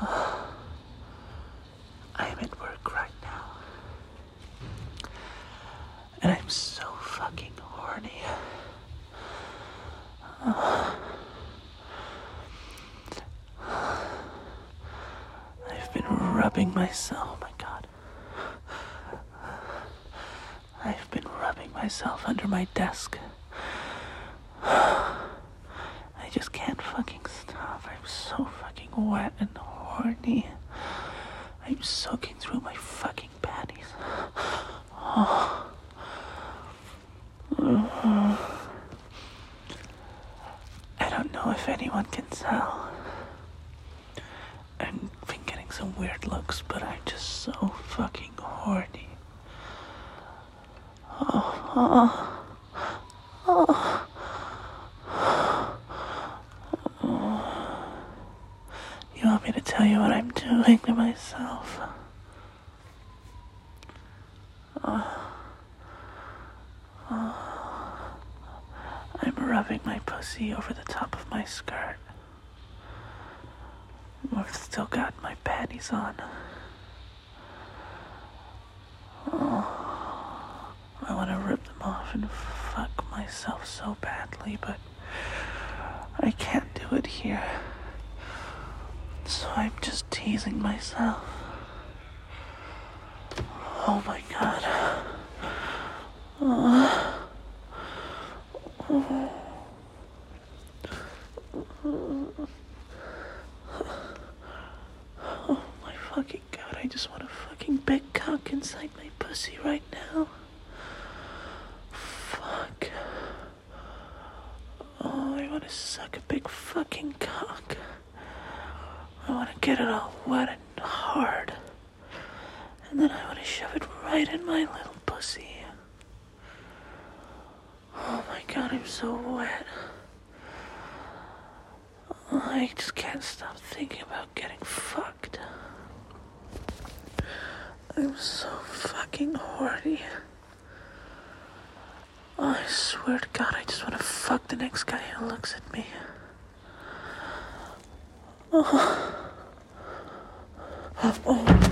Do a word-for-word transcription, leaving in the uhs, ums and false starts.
I am at work right now. And I'm so fucking horny. I've been rubbing myself, oh my god. I've been rubbing myself under my desk. I just can't fucking stop. I'm so fucking wet and horny. I'm soaking through my fucking panties. Oh. I don't know if anyone can tell. I've been getting some weird looks, but I'm just so fucking horny. Oh, oh, oh. You want me to tell you what I'm doing to myself? Oh. Oh. I'm rubbing my pussy over the top of my skirt. I've still got my panties on. Oh. I want to rip them off and fuck myself so badly, but I can't do it here. So I'm just teasing myself. Oh my god. Oh. Oh. Oh my fucking god, I just want a fucking big cock inside my pussy right now. Fuck. Oh, I want to suck a big fucking cock. I want to get it all wet and hard. And then I want to shove it right in my little pussy. Oh my god, I'm so wet. I just can't stop thinking about getting fucked. I'm so fucking horny. Oh, I swear to god, I just want to fuck the next guy who looks at me. Oh. Oh.